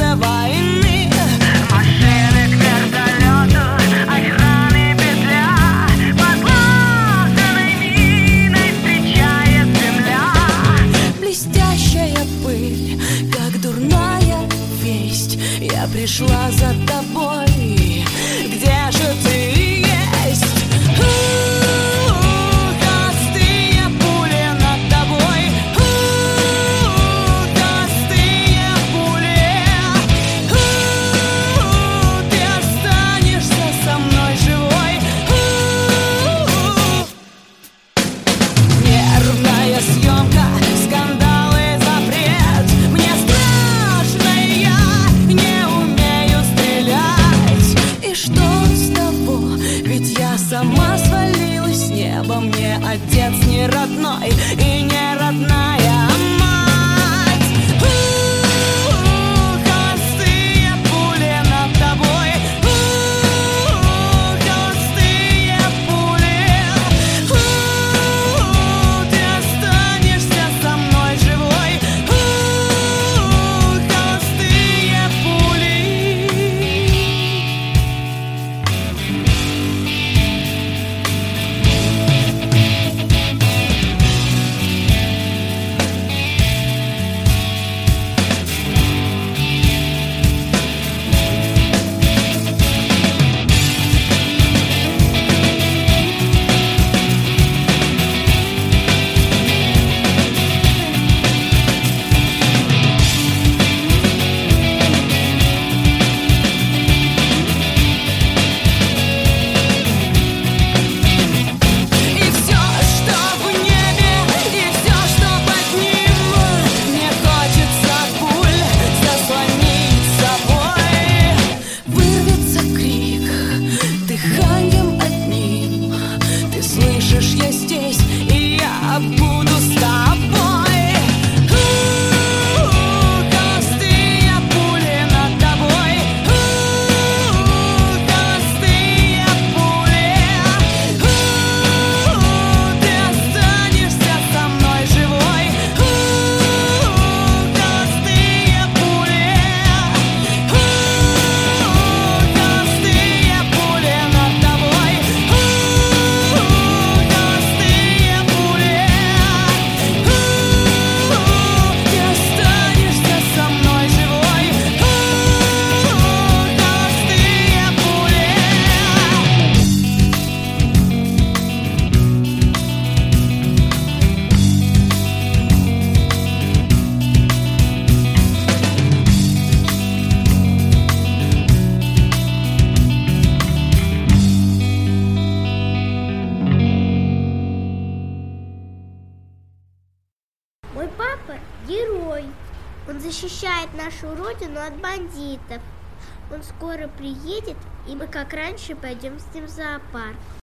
до войны. Машины к вертолету, охраны петля, подложенной миной встречает земля. Блестящая пыль, как дурная весть, я пришла за тобой, где же ты есть? Костые пули над тобой, костые пули. Ты останешься со мной живой. Нервная съемка, скандалы, запрет. Мне страшно, и я не умею стрелять. И что с того? Ведь я сама свалилась с неба. Мне отец не родной и не родная мать. Костые пули над тобой, костые пули. Ты останешься со мной живой. Костые пули. И все, что в небе, и все, что под ним, мне хочется пуль заслонить собой. Вырвется крик дыханием одним. Ты слышишь, я здесь, и я буду с тобой. Костые пули над тобой, костые пули. Ты останешься со мной живой. Костые пули. Костые пули над тобой, костые пули. Ты останешься со мной живой. Костые пули. Мой папа герой. Он защищает нашу родину от бандитов. Он скоро приедет, и мы, как раньше, пойдем с ним в зоопарк.